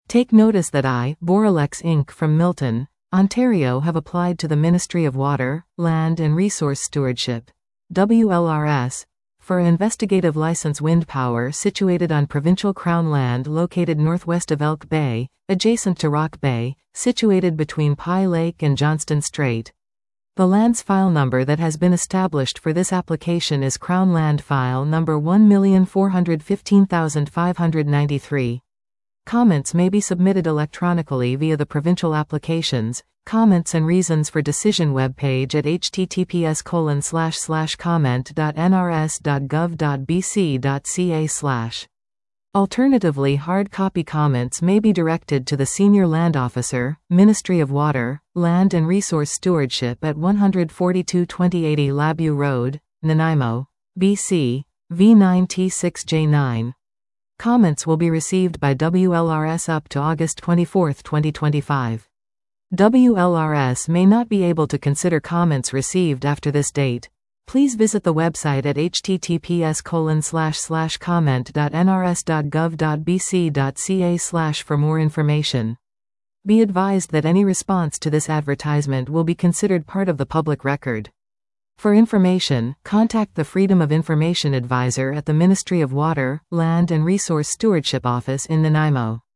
Take notice that I, Boralex Inc. from Milton, Ontario have applied to the Ministry of Water, Land and Resource Stewardship, WLRS, for an investigative license wind power situated on provincial Crown land located northwest of Elk Bay, adjacent to Rock Bay, situated between Pie Lake and Johnston Strait. The land's file number that has been established for this application is Crown Land File number 1415593. Comments may be submitted electronically via the provincial applications, comments and reasons for decision webpage at https://comment.nrs.gov.bc.ca/. Alternatively, hard copy comments may be directed to the Senior Land Officer, Ministry of Water, Land and Resource Stewardship at 142 2080 Labue Road, Nanaimo, BC, V9T6J9. Comments will be received by WLRS up to August 24, 2025. WLRS may not be able to consider comments received after this date. Please visit the website at https://comment.nrs.gov.bc.ca/ for more information. Be advised that any response to this advertisement will be considered part of the public record. For information, contact the Freedom of Information Advisor at the Ministry of Water, Land and Resource Stewardship Office in Nanaimo.